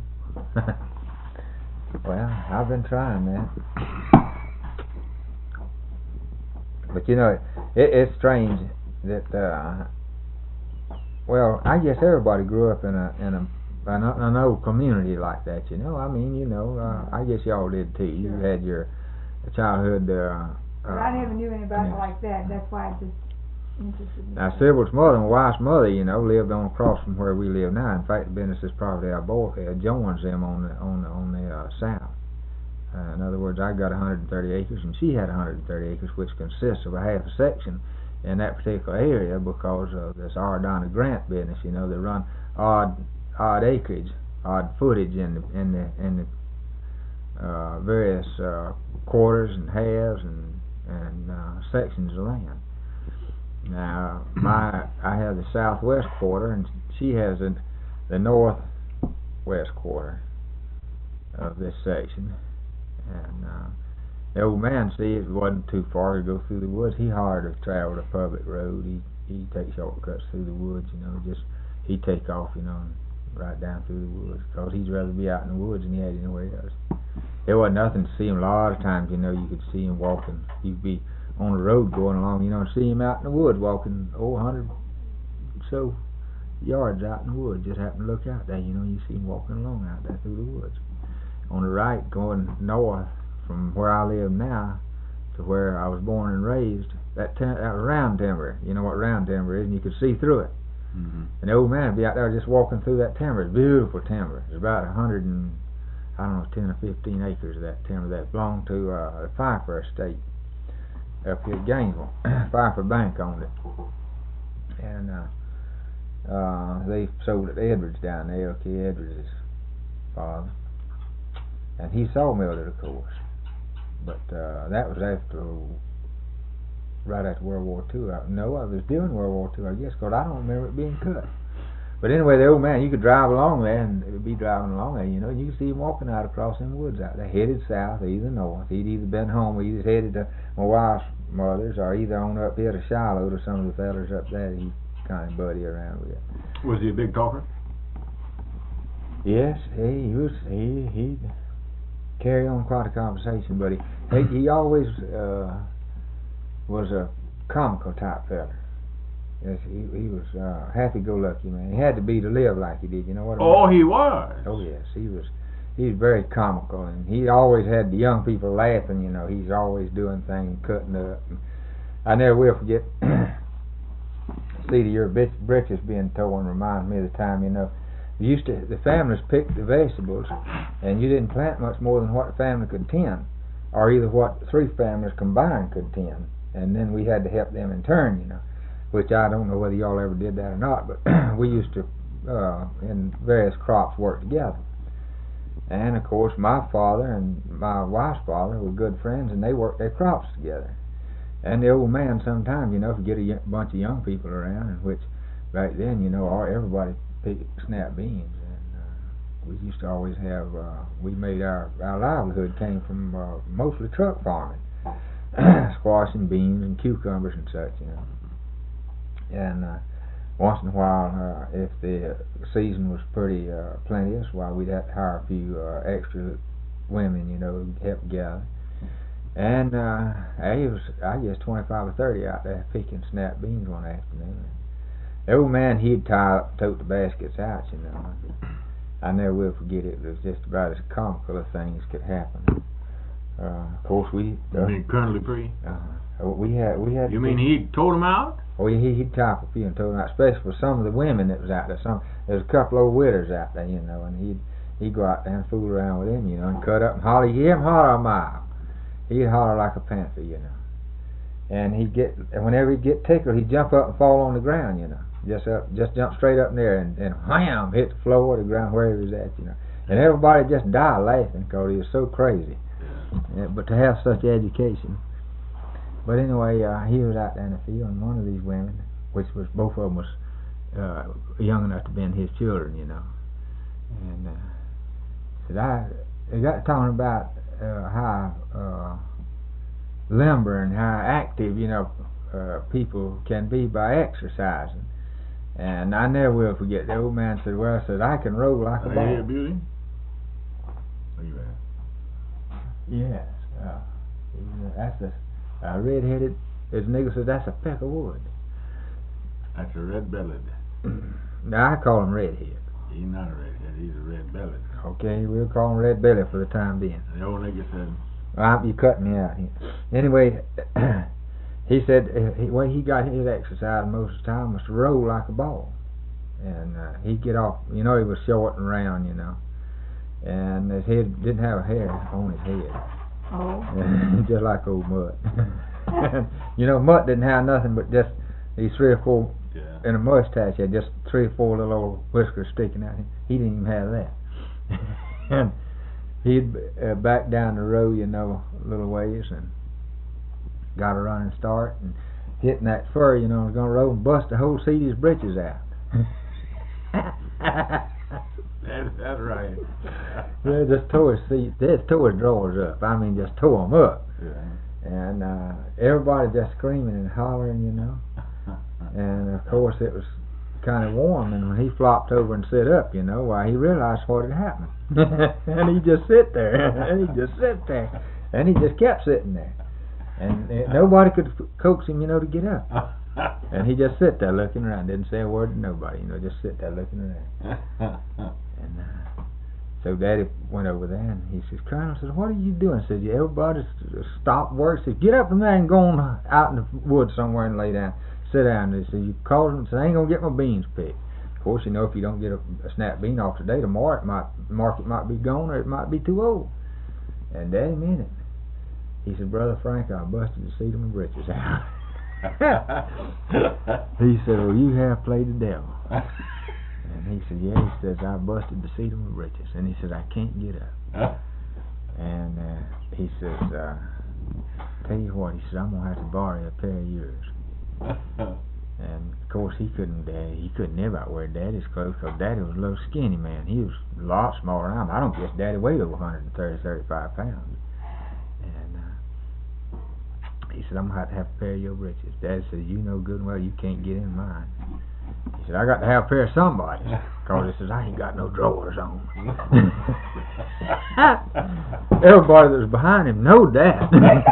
Well, I've been trying that. But you know, it, it's strange that, uh, well, I guess everybody grew up in a in a an, an old community like that. You know, I mean, you know, uh, I guess y'all did too. You Sure. had your childhood. Uh, But uh, I never knew anybody yeah. like that, that's why it just interested me. Now, Sybil's mother and wife's mother, you know, lived on across from where we live now. In fact, the business property I bought uh, joins them on the on the on the uh, south. Uh, in other words, I got one hundred thirty acres, and she had one hundred thirty acres, which consists of a half a section in that particular area because of this Ardonna Grant business. You know, they run odd odd acreage, odd footage in the in the in the uh, various uh, quarters and halves and and uh, sections of land. Now, my I have the southwest quarter, and she has the the northwest quarter of this section. And uh, the old man, see, it wasn't too far to go through the woods. He hardly traveled a public road. He he take shortcuts through the woods, you know. Just he'd take off, you know, and right down through the woods, because he'd rather be out in the woods than he had anywhere else. There wasn't nothing to see him. A lot of times, you know, you could see him walking. He'd be on the road going along, you know, and see him out in the woods walking, oh, a hundred so yards out in the woods. Just happen to look out there, you know, you see him walking along out there through the woods. On the right, going north from where I live now to where I was born and raised, that, that was round timber. You know what round timber is, and you could see through it. Mm-hmm. And the old man would be out there just walking through that timber. It's beautiful timber. It's about a hundred and, I don't know, ten or fifteen acres of that timber that belonged to uh, the Pfeiffer estate up here at Gainesville. Pfeiffer Bank owned it. And uh, uh, they sold it to Edwards down there, L K Edwards' father. And he sawmilled it, of course. But uh, that was after, right after World War Two. I, no, I was during World War Two, I guess, because I don't remember it being cut. But anyway, the old man, you could drive along there, and it would be driving along there, you know, and you could see him walking out across them woods out there, headed south or either north. He'd either been home or he was headed to my wife's mother's, or either on up here to Shiloh to some of the fellas up there that he kind of buddy around with. Was he a big talker? Yes, he was, he, he'd carry on quite a conversation, but he, he, he always uh, was a comical type fella. Yes, he he was uh, happy-go-lucky man. He had to be to live like he did. You know what I mean? Oh, he was. Oh yes, he was. He was very comical, and he always had the young people laughing. You know, he's always doing things, cutting up. I never will forget. See, to your britches being torn reminds me of the time. You know, we used to the families picked the vegetables, and you didn't plant much more than what the family could tend, or either what three families combined could tend, and then we had to help them in turn. You know. Which I don't know whether y'all ever did that or not, but we used to, uh, in various crops, work together. And of course, my father and my wife's father were good friends, and they worked their crops together. And the old man, sometimes, you know, if you get a y bunch of young people around, in which back then, you know, all, everybody picked snap beans, and uh, we used to always have. Uh, we made our our livelihood came from uh, mostly truck farming, squash and beans and cucumbers and such, you know. And uh, once in a while, uh, if the season was pretty uh, plenteous, well, we'd have to hire a few uh, extra women, you know, to help gather. And uh, I was, I guess, twenty-five or thirty out there picking snap beans one afternoon. The old man, he'd tie up, tote the baskets out, you know. I never will forget it. It was just about as comical as things could happen. Uh, of course, we. Uh, You mean Colonel Dupree? Uh, we had, we had. You mean he told him out? Oh, he he'd tie up a few and told them out, especially for some of the women that was out there. Some there was a couple old widders out there, you know, and he'd he'd go out there and fool around with them, you know, and cut up and holler. You hear him holler a mile. He'd holler like a panther, you know. And he'd get, and whenever he'd get tickled, he'd jump up and fall on the ground, you know, just up, just jump straight up in there and and wham, hit the floor or the ground wherever he was at, you know. And everybody just died laughing because he was so crazy. Yeah, but to have such education. But anyway, uh, he was out there in the field, and one of these women, which was both of them was uh, young enough to be his children, you know. And uh, said I, they got talking about uh, how uh, limber and how active, you know, uh, people can be by exercising. And I never will forget, the old man said, well, I said, I can roll like a Are ball. you a beauty? Look at that. Yes. Uh, he's a- that's a, a red-headed, as a nigga says, that's a peck of wood. That's a red-bellied. Now, I call him redhead. He's not a redhead, he's a red-bellied. Okay, we'll call him red belly for the time being. The old nigga said, Well, you cut me out here. Anyway, he said uh, he, well, he got his exercise most of the time was to roll like a ball. And uh, he'd get off, you know, he was short and round, you know. And his head didn't have a hair on his head. Oh. Just like old Mutt. You know, Mutt didn't have nothing but just these three or four, yeah. in a mustache, he had just three or four little old whiskers sticking out. He didn't even have that. And he'd uh, back down the road, you know, a little ways, and got a running start, and hitting that fur, you know, was going to roll and bust the whole seat of his britches out. That, that's right. They just tore his seat, they just tore his drawers up. I mean, just tore them up. Yeah. And uh, everybody just screaming and hollering, you know. And of course it was kind of warm, and when he flopped over and sit up, you know, why, he realized what had happened. And he just sit there, and he just sit there, and he just kept sitting there. And uh, nobody could f- coax him, you know, to get up. And he just sit there looking around, didn't say a word to nobody, you know, just sit there looking around. And uh, so Daddy went over there, and he says, Colonel, says, what are you doing? Says, yeah, everybody s- stop work. Says, get up from there and go on out in the woods somewhere and lay down. Sit down. And he says, you call them, says, I ain't going to get my beans picked. Of course, you know, if you don't get a, a snap bean off today, tomorrow it might, market might be gone, or it might be too old. And Daddy meant it. He said, Brother Frank, I busted the seat of my britches out. He said, well, you have played the devil. And he said, yeah, he says, I busted the seat of my britches. And he said, I can't get up. And uh, he says, uh, tell you what, he said, I'm going to have to borrow a pair of yours. And of course he couldn't, uh, he couldn't never wear Daddy's clothes, because Daddy was a little skinny man. He was a lot smaller than I am. I don't guess Daddy weighed over one hundred thirty, thirty-five pounds. And uh, he said, I'm going to have to have a pair of your breeches. Daddy said, you know good and well you can't get in mine. He said, I got to have a pair of somebody's, because he says, I ain't got no drawers on. Everybody that was behind him knowed that.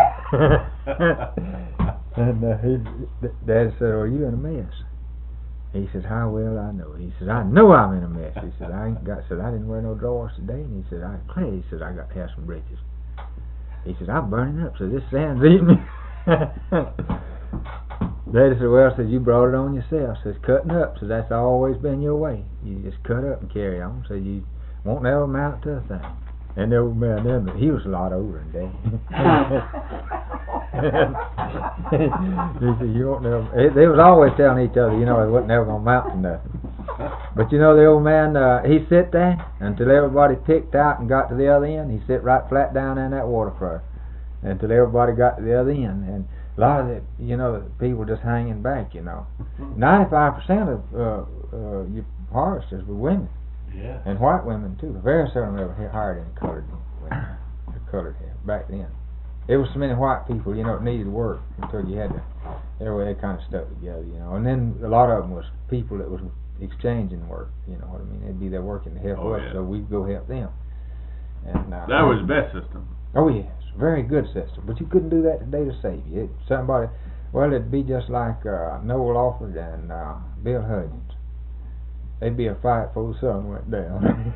And uh, he, Daddy said, are you in a mess? He said, how well I know. He said, I know I'm in a mess. He said, I ain't got, said, I didn't wear no drawers today. And he said, I declare, he said, I got to have some breeches. He said, I'm burning up, so this sand's eating me. Daddy said, well, says, you brought it on yourself. Says, cutting up, so that's always been your way. You just cut up and carry on, so you won't never amount to a thing. And the old man then, he was a lot older than Daddy. He said, you won't never, they was always telling each other, you know, it wasn't never going to amount to nothing. But you know, the old man, uh, he sit there until everybody picked out and got to the other end. He sit right flat down in that water fur until everybody got to the other end. And a lot of the, you know, people just hanging back, you know. ninety-five percent of uh, uh, your harvesters were women. Yeah. And white women too. Very seldom ever hired any colored women, colored hair back then. There was so many white people, you know, that needed work until you had to. Everywhere they kind of stuck together, you know. And then a lot of them was people that was exchanging work. You know what I mean? They'd be there working to help Oh, us, yeah. so we'd go help them. And uh, That was the best system. Oh yes, very good system. But you couldn't do that today to save you. It, somebody, well, it'd be just like uh, Noel Alford and uh, Bill Hudgens. They'd be a fight before the sun went down.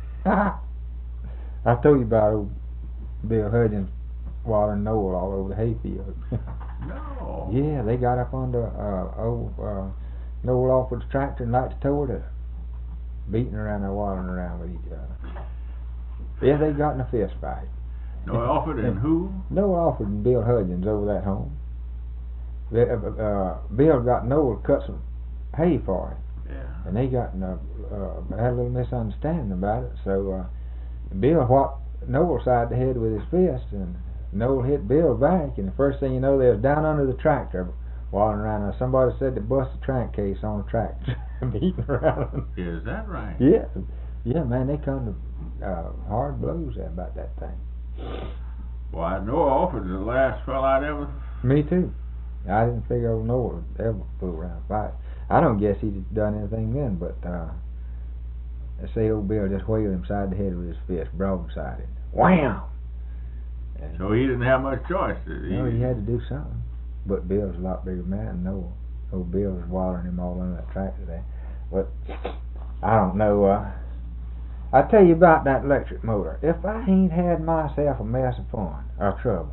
I told you about old Bill Hudgens watering Noel all over the hayfield. No. Yeah, they got up under uh, old uh, Noel Alford's tractor and like to tow it up, beating around there, watering around with each other. Yeah, they got in a fist fight. Noel Alford and who? Noel Alford and Bill Hudgens over that home. They, uh, uh, Bill got Noel to cut some hay for him. Yeah. And they got in a, uh, had a little misunderstanding about it. So uh, Bill whopped Noel side the head with his fist, and Noel hit Bill back. And the first thing you know, they was down under the tractor, walking around. Now somebody said they busted the crankcase on the tractor, beating around. Is that right? Yeah, yeah, man, they come to uh, hard blows about that thing. Well, I know Alford's the last fella I'd ever. Me too. I didn't figure old Noel would ever fool around and fight. I don't guess he'd done anything then, but uh, they say old Bill just whaled him side the head with his fist, broadsided. Wham! And So he didn't have much choice, did he? you know, he had to do something. But Bill's a lot bigger man than Noah. Old Bill was wallering him all under that tractor there. But I don't know. Uh, I tell you about that electric motor. If I ain't had myself a mess of fun or trouble,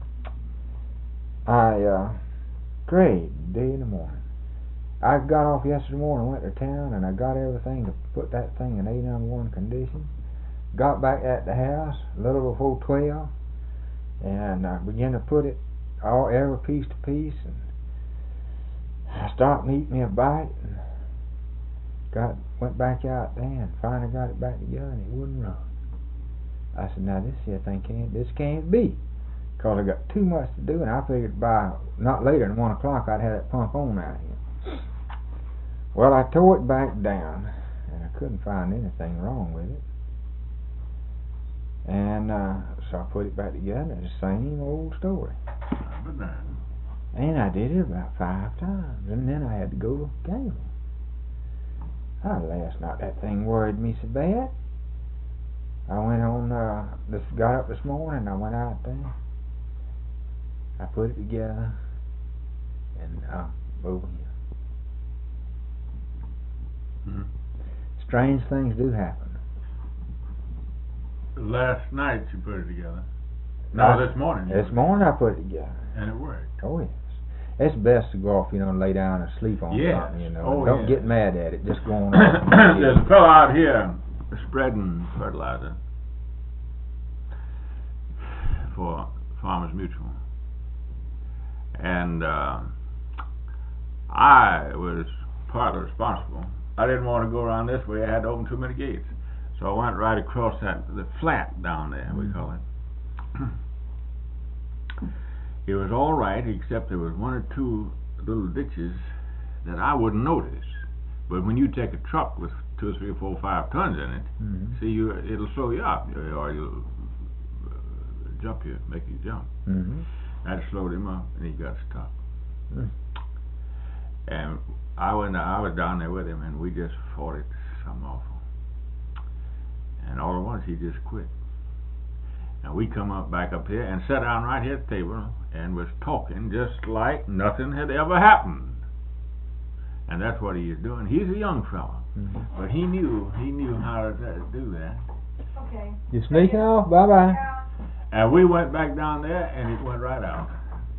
I uh, great day in the morning. I got off yesterday morning, went to town, and I got everything to put that thing in A number one condition. Got back at the house a little before twelve, and I began to put it all every piece to piece, and I stopped and eat me a bite, and got went back out there, and finally got it back together, and it wouldn't run. I said, now this here thing can't, this can't be, cause I got too much to do, and I figured by not later than one o'clock I'd have that pump on out here. Well, I tore it back down, and I couldn't find anything wrong with it. And uh, so I put it back together, the same old story. But that. And I did it about five times, and then I had to go to Gable. Ah, last night that thing worried me so bad. I went on, uh, this, got up this morning, I went out there, I put it together, and I'm over here. Mm-hmm. Strange things do happen. Last night you put it together. No, No, this morning. you This put it morning I put it together. together. And it worked. Oh yes. It's best to go off, you know, and lay down and sleep on Yes. something, you know. Oh, Don't yes. get mad at it. Just go on off. There's a fellow out here spreading fertilizer for Farmers Mutual. And uh, I was partly responsible. I didn't want to go around this way. I had to open too many gates. So I went right across that the flat down there, we call it. It was all right, except there was one or two little ditches that I wouldn't notice. But when you take a truck with two, three, four, five tons in it, Mm-hmm. see, you it'll slow you up, or it'll uh, jump you, make you jump. Mm-hmm. That slowed him up, and he got stopped. Mm. And I went, I was down there with him, and we just fought it something awful. And all at once he just quit. And we come up back up here and sat down right here at the table and was talking just like nothing had ever happened. And that's what he is doing. He's a young fellow, Mm-hmm. but he knew he knew how to do that. Okay. You sneaking off? Bye bye. And we went back down there, and it went right out.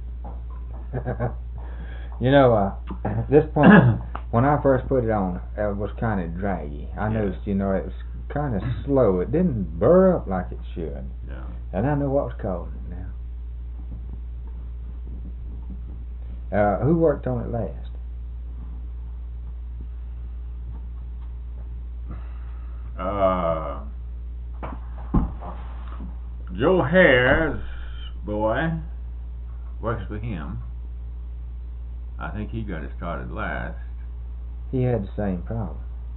You know, uh, at this point, when I first put it on, it was kind of draggy. I Yeah. noticed, you know, it was kind of slow. It didn't burr up like it should. Yeah. And I know what was causing it now. Uh, who worked on it last? Uh, Joe Hare's boy works for him. I think he got it started last. He had the same problem.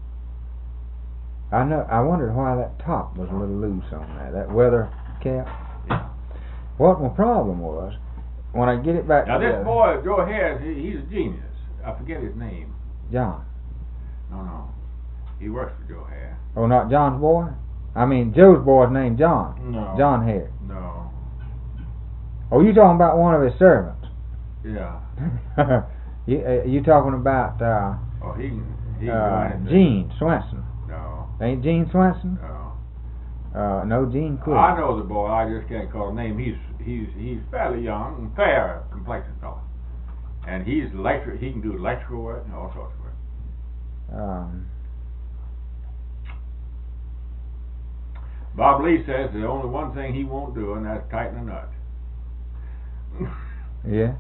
I know. I wondered why that top was a little loose on that. That weather cap. Yeah. What my problem was, when I get it back Now together, this boy, Joe Hare, he, he's a genius. I forget his name. John. No, no. He works for Joe Hare. Oh, not John's boy? I mean, Joe's boy's named John. No. John Hare. No. Oh, you talking about one of his servants? Yeah. you uh, you talking about uh, Oh, he can, he can uh, do anything. Gene Swenson? No. Ain't Gene Swenson? No. Uh, no, Gene Quick. I know the boy. I just can't call his name. He's he's he's fairly young and fair complexion fellow, and he's electric. He can do electrical work and all sorts of work. Um, Bob Lee says there's only one thing he won't do, and that's tighten a nut. yeah.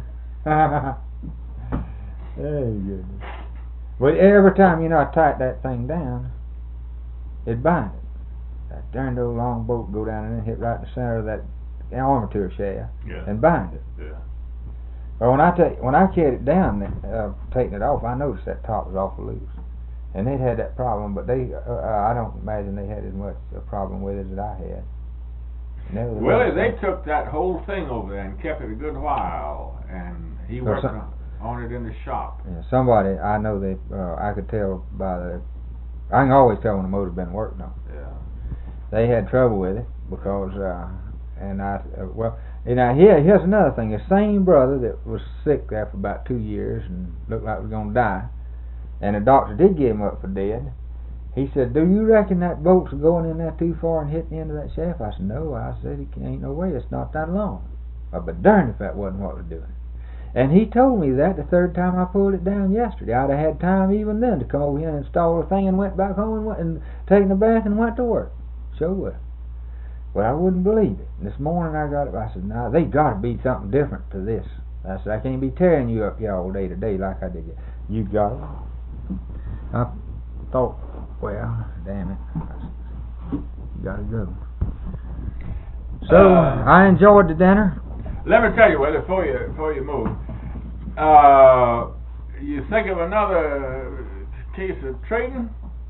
Hey, goodness. But every time, you know, I tighten that thing down, it binds it. That darned old long bolt go down and then hit right in the center of that armature shaft Yeah. and bind it. Yeah. But when I take when I carried it down, uh, taking it off, I noticed that top was awful loose, and they'd had that problem. But they, uh, uh, I don't imagine they had as much a problem with it as I had. Nevertheless, Well, they took that whole thing over there and kept it a good while, and he So worked some- on, haunted in the shop. Yeah, somebody, I know they, uh, I could tell by the, I can always tell when the motor's been worked on. Yeah. They had trouble with it because, uh, and I, uh, well, and now here, here's another thing. The same brother that was sick there for about two years and looked like he was going to die, and the doctor did give him up for dead. He said, do you reckon that boat's going in there too far and hitting the end of that shaft? I said, no. I said, it ain't no way. It's not that long. I'd be darned if that wasn't what was doing it. And he told me that the third time I pulled it down yesterday. I'd have had time even then to come over here and install the thing and went back home and, went and taken a bath and went to work. Sure would. Well, I wouldn't believe it. And this morning I got it. I said, nah, they got to be something different to this. I said, I can't be tearing you up here all day today like I did. You got it. I thought, well, damn it. You got to go. So, Uh, I enjoyed the dinner. Let me tell you, well, before you before you move, uh, you think of another case of trading?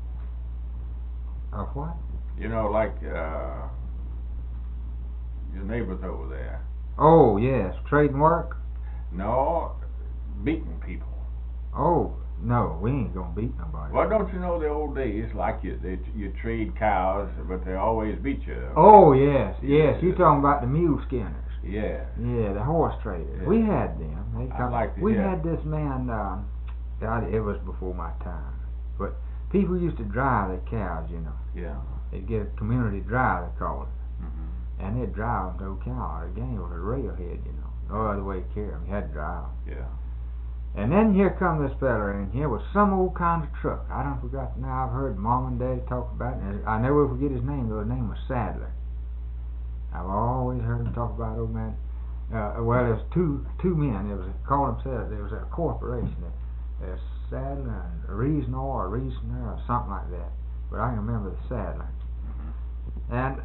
Of what? You know, like uh, your neighbors over there. Oh, yes. Trading work? No, beating people. Oh, no, we ain't gonna beat nobody. Well, don't you know the old days, like you they, you trade cows, but they always beat you. Oh, yes, yes. You talking about the mule skinners. Yeah. Yeah, the horse traders. Yeah. We had them. They I come, like to we hear. had this man, uh, God, it was before my time, but people used to drive their cows, you know. Yeah. They'd get a community drive, they called it, Mm-hmm. and they'd drive them to Ocala. The game was a railhead, you know. No other way to carry them. You had to drive them. Yeah. And then here come this fella in here with some old kind of truck. I don't forgot now. I've heard Mom and Dad talk about it. And I never will forget his name, though. His name was Sadler. I've always heard him talk about old man. Uh, well, there's two two men. There was a, called themselves. There was a corporation. There's Sadler and Reasoner or Reasoner or something like that. But I can remember the Sadler. And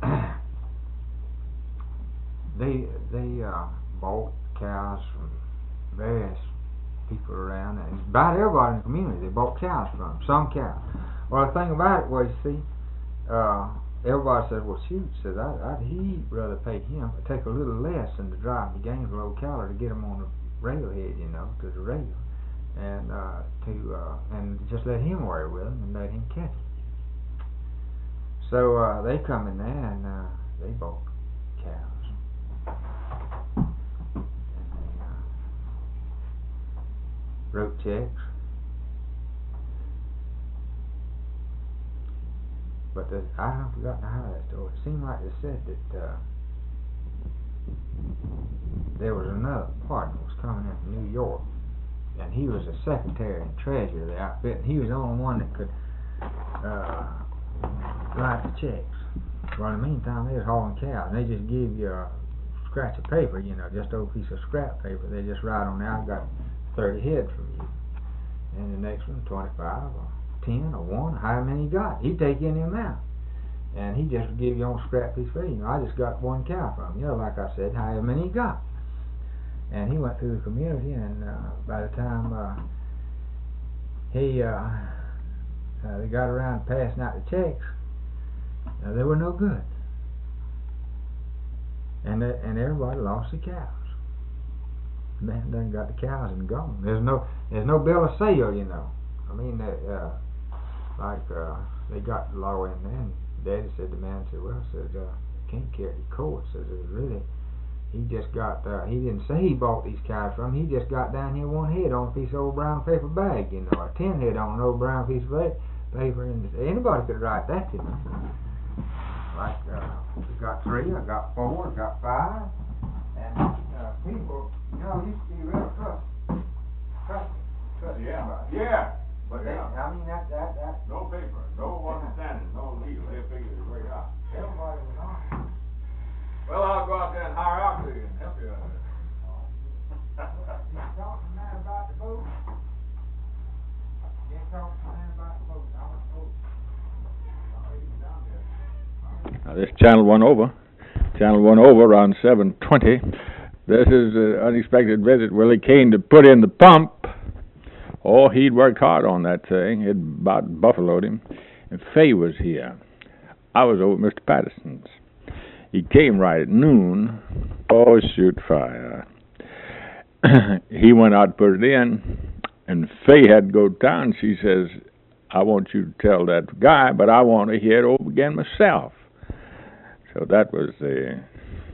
they they uh, bought cows from various people around, and about everybody in the community they bought cows from, some cows. Well, the thing about it was, you see, uh, everybody said, well, shoot, says, I'd, I'd he'd rather pay him, take a little less than to drive to Gainesville, Ocala to get him on the railhead, you know, to the rail, and uh, to uh, and just let him worry with him and let him catch it. So uh, they come in there and uh, they bought cows. Wrote checks, but the, I haven't forgotten how that story. It seemed like they said that uh, there was another partner was coming in from New York, and he was the secretary and treasurer of the outfit, and he was the only one that could uh, write the checks. Well, in the meantime, they was hauling cows, and they just give you a scratch of paper, you know, just a old piece of scrap paper. They just write on there, I got thirty head from you, and the next one twenty-five or ten or one, however many you got. He'd take any amount, and he just give you on a scrap piece of paper. You know, I just got one cow from you, know, like I said, however many you got. And he went through the community, and uh, by the time uh, he uh, uh, they got around to passing out the checks, uh, they were no good, and uh, and everybody lost the cows. Man done got the cows and gone. There's no there's no bill of sale, you know. I mean, they, uh, like uh, they got the law in there, and Daddy said, the man said, well, said uh, can't carry to court. Says it was really, he just got uh, he didn't say he bought these cows from him. He just got down here one head on a piece of old brown paper bag, you know, a ten head on an old brown piece of paper, and anybody could write that to me. Like uh, we got three, I got four, I got five, and uh, people. You know, used to be real trust, trust, trust. Yeah. Somebody. Yeah. But they, Yeah. I mean, that, that, that. No paper, no understanding, no legal. They figured it right out. Everybody was on. Well, I'll go out there and hire out to you and help you out there. You talk to man about the boat. You talk to man about the boat. I want the boat. I'll leave it down there. Now this channel one over, channel one over on seven twenty. This is an unexpected visit. Willie Kane to put in the pump. Oh, he'd worked hard on that thing. It about buffaloed him. And Fay was here. I was over at Mister Patterson's. He came right at noon. Oh, shoot fire. he went out to put it in, and Fay had to go down. She says, I want you to tell that guy, but I want to hear it over again myself. So that was the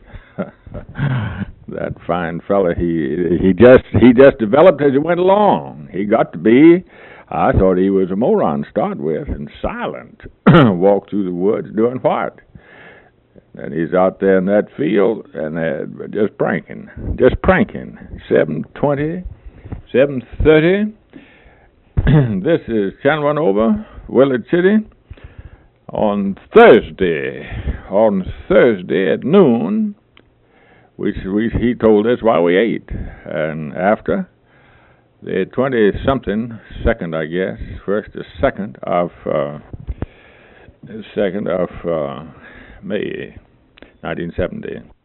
that fine fella. He he just he just developed as he went along. He got to be, I thought he was a moron to start with, and silent. Walked through the woods doing what? And he's out there in that field and uh, just pranking, just pranking. seven twenty, seven thirty. This is Channel One Over, Willard City. On Thursday, on Thursday at noon, we, we he told us while we ate, and after the twenty-something second, I guess, first or second of uh, second of uh, May, nineteen seventy.